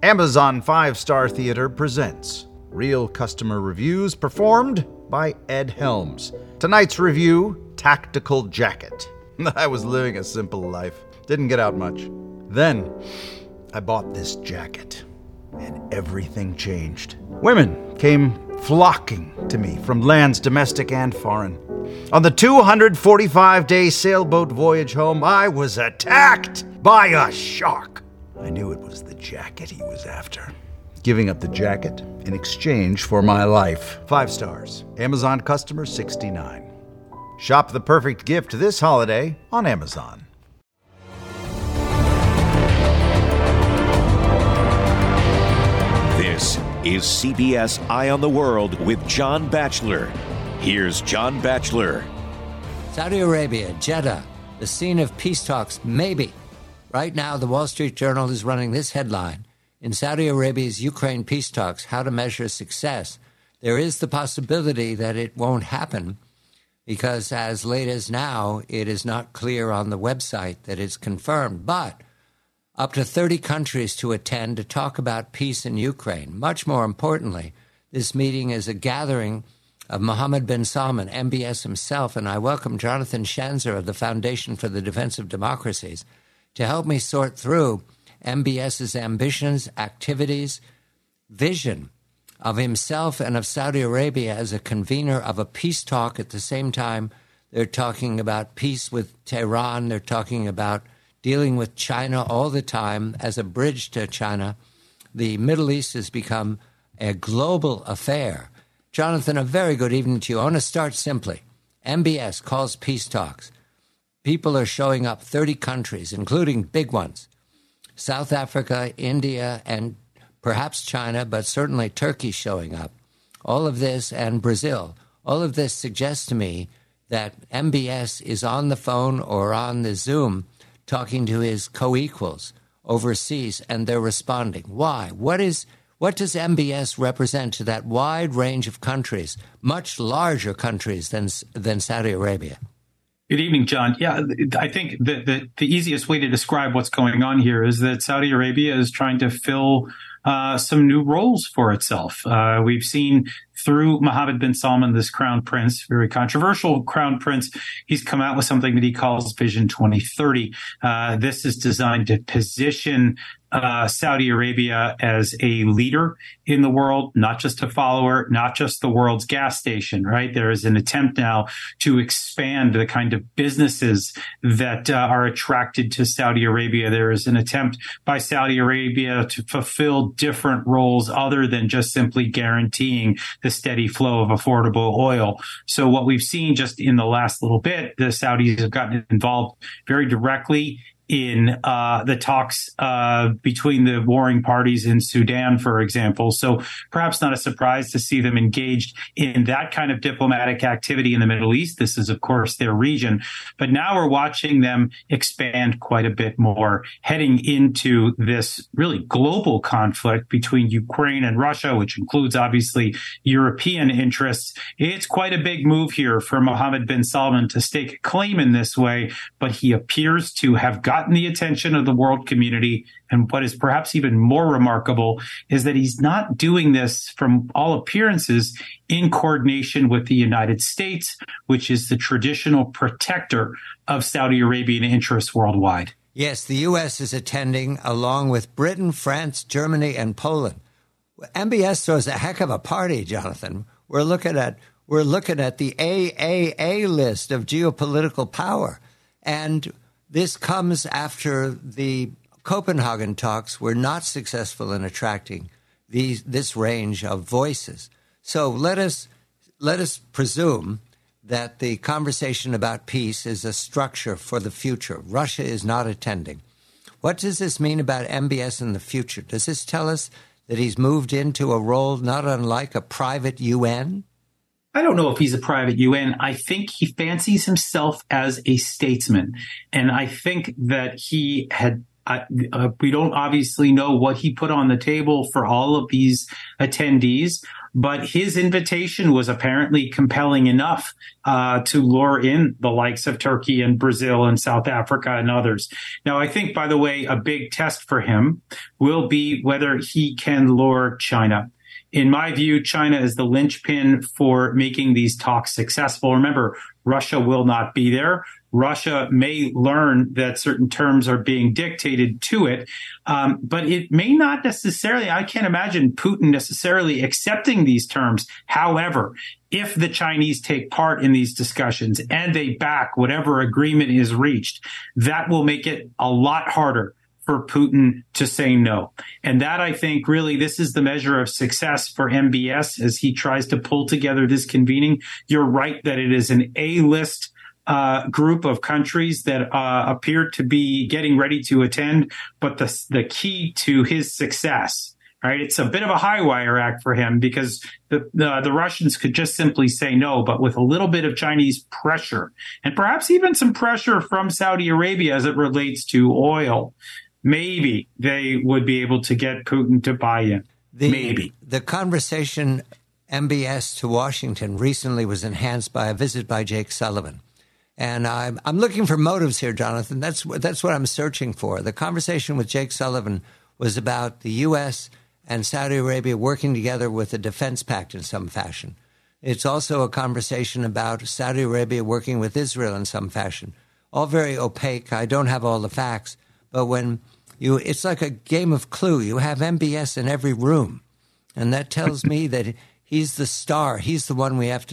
Amazon 5-Star Theater presents Real Customer Reviews performed by Ed Helms. Tonight's review, Tactical Jacket. I was living a simple life. Didn't get out much. Then, I bought this jacket, and everything changed. Women came flocking to me from lands domestic and foreign. On the 245-day sailboat voyage home, I was attacked by a shark. I knew it was the jacket he was after. Giving up the jacket in exchange for my life. 5 stars. Amazon customer 69. Shop the perfect gift this holiday on Amazon. This is CBS Eye on the World with John Batchelor. Here's John Batchelor. Saudi Arabia, Jeddah, the scene of peace talks, maybe. Right now, the Wall Street Journal is running this headline. In Saudi Arabia's Ukraine peace talks, how to measure success. There is the possibility that it won't happen because as late as now, it is not clear on the website that it's confirmed. But up to 30 countries to attend to talk about peace in Ukraine. Much more importantly, this meeting is a gathering of Mohammed bin Salman, MBS himself, and I welcome Jonathan Schanzer of the Foundation for the Defense of Democracies to help me sort through MBS's ambitions, activities, vision of himself and of Saudi Arabia as a convener of a peace talk. At the same time, they're talking about peace with Tehran. They're talking about dealing with China all the time as a bridge to China. The Middle East has become a global affair. Jonathan, a very good evening to you. I want to start simply. MBS calls peace talks. People are showing up, 30 countries, including big ones. South Africa, India, and perhaps China, but certainly Turkey showing up. All of this, and Brazil, all of this suggests to me that MBS is on the phone or on the Zoom talking to his co-equals overseas, and they're responding. Why? What does MBS represent to that wide range of countries, much larger countries than Saudi Arabia? Good evening, John. Yeah, I think the easiest way to describe what's going on here is that Saudi Arabia is trying to fill some new roles for itself. We've seen through Mohammed bin Salman, this crown prince, very controversial crown prince, he's come out with something that he calls Vision 2030. This is designed to position Saudi Arabia as a leader in the world, not just a follower, not just the world's gas station, right? There is an attempt now to expand the kind of businesses that are attracted to Saudi Arabia. There is an attempt by Saudi Arabia to fulfill different roles other than just simply guaranteeing the steady flow of affordable oil. So what we've seen just in the last little bit, the Saudis have gotten involved very directly in the talks between the warring parties in Sudan, for example. So perhaps not a surprise to see them engaged in that kind of diplomatic activity in the Middle East. This is, of course, their region. But now we're watching them expand quite a bit more, heading into this really global conflict between Ukraine and Russia, which includes, obviously, European interests. It's quite a big move here for Mohammed bin Salman to stake a claim in this way, but he appears to have gotten the attention of the world community. And what is perhaps even more remarkable is that he's not doing this, from all appearances, in coordination with the United States, which is the traditional protector of Saudi Arabian interests worldwide. Yes, the U.S. is attending along with Britain, France, Germany, and Poland. MBS throws a heck of a party, Jonathan. We're looking at the AAA list of geopolitical power. And this comes after the Copenhagen talks were not successful in attracting this range of voices. So let us presume that the conversation about peace is a structure for the future. Russia is not attending. What does this mean about MBS in the future? Does this tell us that he's moved into a role not unlike a private UN? I don't know if he's a private UN. I think he fancies himself as a statesman. And I think that he had we don't obviously know what he put on the table for all of these attendees, but his invitation was apparently compelling enough to lure in the likes of Turkey and Brazil and South Africa and others. Now, I think, by the way, a big test for him will be whether he can lure China. In my view, China is the linchpin for making these talks successful. Remember, Russia will not be there. Russia may learn that certain terms are being dictated to it, but it may not necessarily, I can't imagine Putin necessarily accepting these terms. However, if the Chinese take part in these discussions and they back whatever agreement is reached, that will make it a lot harder for Putin to say no. And that, I think, really, this is the measure of success for MBS as he tries to pull together this convening. You're right that it is an A-list group of countries that appear to be getting ready to attend. But the key to his success, right, it's a bit of a high wire act for him because the Russians could just simply say no, but with a little bit of Chinese pressure and perhaps even some pressure from Saudi Arabia as it relates to oil, maybe they would be able to get Putin to buy in. Maybe. The conversation MBS to Washington recently was enhanced by a visit by Jake Sullivan. And I'm looking for motives here, Jonathan. That's what I'm searching for. The conversation with Jake Sullivan was about the U.S. and Saudi Arabia working together with a defense pact in some fashion. It's also a conversation about Saudi Arabia working with Israel in some fashion. All very opaque. I don't have all the facts. But it's like a game of Clue. You have MBS in every room. And that tells me that he's the star. He's the one we have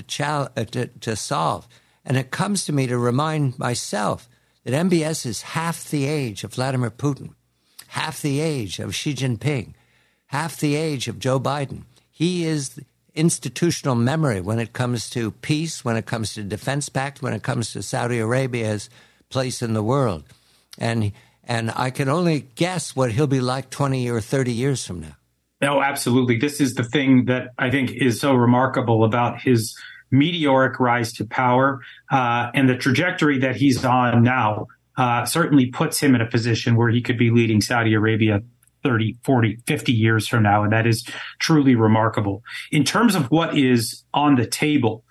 to solve. And it comes to me to remind myself that MBS is half the age of Vladimir Putin, half the age of Xi Jinping, half the age of Joe Biden. He is institutional memory when it comes to peace, when it comes to defense pact, when it comes to Saudi Arabia's place in the world. And I can only guess what he'll be like 20 or 30 years from now. No, absolutely. This is the thing that I think is so remarkable about his meteoric rise to power and the trajectory that he's on now certainly puts him in a position where he could be leading Saudi Arabia 30, 40, 50 years from now. And that is truly remarkable. In terms of what is on the table,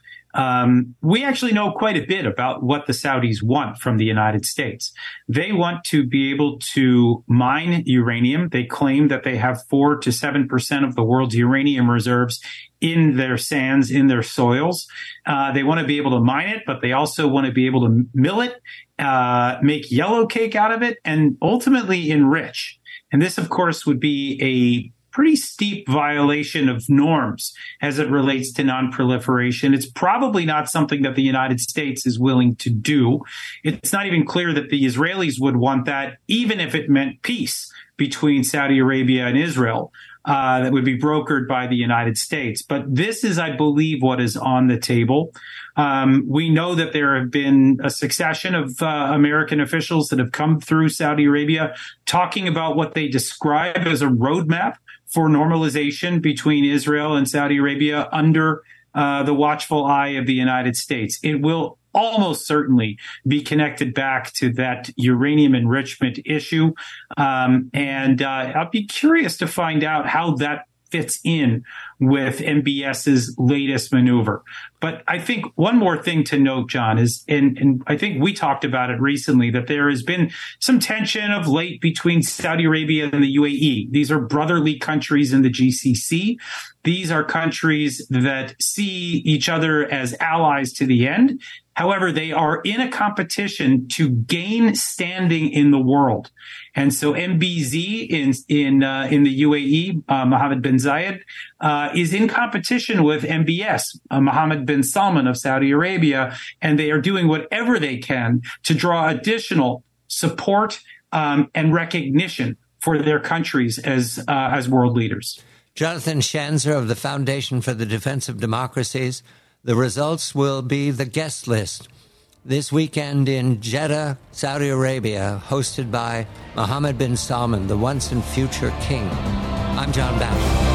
we actually know quite a bit about what the Saudis want from the United States. They want to be able to mine uranium. They claim that they have 4 to 7% of the world's uranium reserves in their sands, in their soils. They want to be able to mine it, but they also want to be able to mill it, make yellow cake out of it, and ultimately enrich. And this, of course, would be a pretty steep violation of norms as it relates to non-proliferation. It's probably not something that the United States is willing to do. It's not even clear that the Israelis would want that, even if it meant peace between Saudi Arabia and Israel. That would be brokered by the United States. But this is, I believe, what is on the table. We know that there have been a succession of American officials that have come through Saudi Arabia talking about what they describe as a roadmap for normalization between Israel and Saudi Arabia under the watchful eye of the United States. It will almost certainly be connected back to that uranium enrichment issue. And I'll be curious to find out how that fits in with MBS's latest maneuver. But I think one more thing to note, John, is, and I think we talked about it recently, that there has been some tension of late between Saudi Arabia and the UAE. These are brotherly countries in the GCC. These are countries that see each other as allies to the end. However, they are in a competition to gain standing in the world. And so MBZ in the UAE, Mohammed bin Zayed, is in competition with MBS, Mohammed bin Salman of Saudi Arabia, and they are doing whatever they can to draw additional support and recognition for their countries as world leaders. Jonathan Schanzer of the Foundation for the Defense of Democracies. The results will be the guest list this weekend in Jeddah, Saudi Arabia, hosted by Mohammed bin Salman, the once and future king. I'm John Batchelor.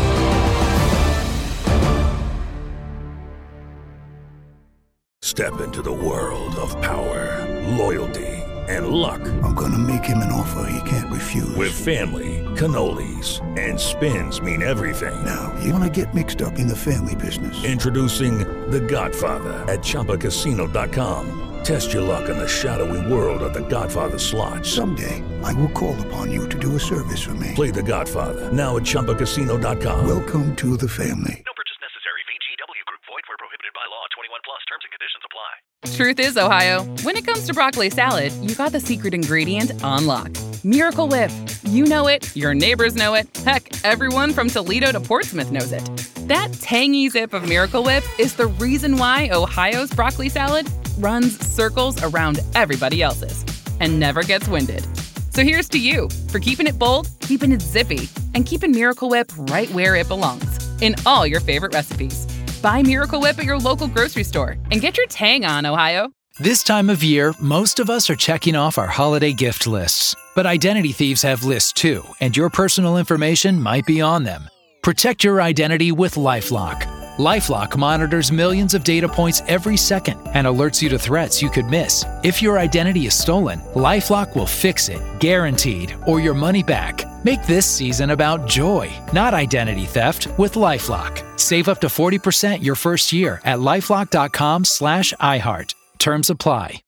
Step into the world of power, loyalty, and luck. I'm gonna make him an offer he can't refuse. With family, cannolis, and spins mean everything. Now, you wanna get mixed up in the family business. Introducing The Godfather at ChumbaCasino.com. Test your luck in the shadowy world of The Godfather slot. Someday, I will call upon you to do a service for me. Play The Godfather now at ChumbaCasino.com. Welcome to the family. No purchase necessary. VGW Group. Void where prohibited by law. 21 plus. Terms and conditions apply. Truth is, Ohio, when it comes to broccoli salad, you got the secret ingredient on lock. Miracle Whip. You know it. Your neighbors know it. Heck, everyone from Toledo to Portsmouth knows it. That tangy zip of Miracle Whip is the reason why Ohio's broccoli salad runs circles around everybody else's and never gets winded. So here's to you for keeping it bold, keeping it zippy, and keeping Miracle Whip right where it belongs, in all your favorite recipes. Buy Miracle Whip at your local grocery store and get your tang on, Ohio. This time of year, most of us are checking off our holiday gift lists. But identity thieves have lists too, and your personal information might be on them. Protect your identity with LifeLock. LifeLock monitors millions of data points every second and alerts you to threats you could miss. If your identity is stolen, LifeLock will fix it, guaranteed, or your money back. Make this season about joy, not identity theft, with LifeLock. Save up to 40% your first year at LifeLock.com/iHeart. Terms apply.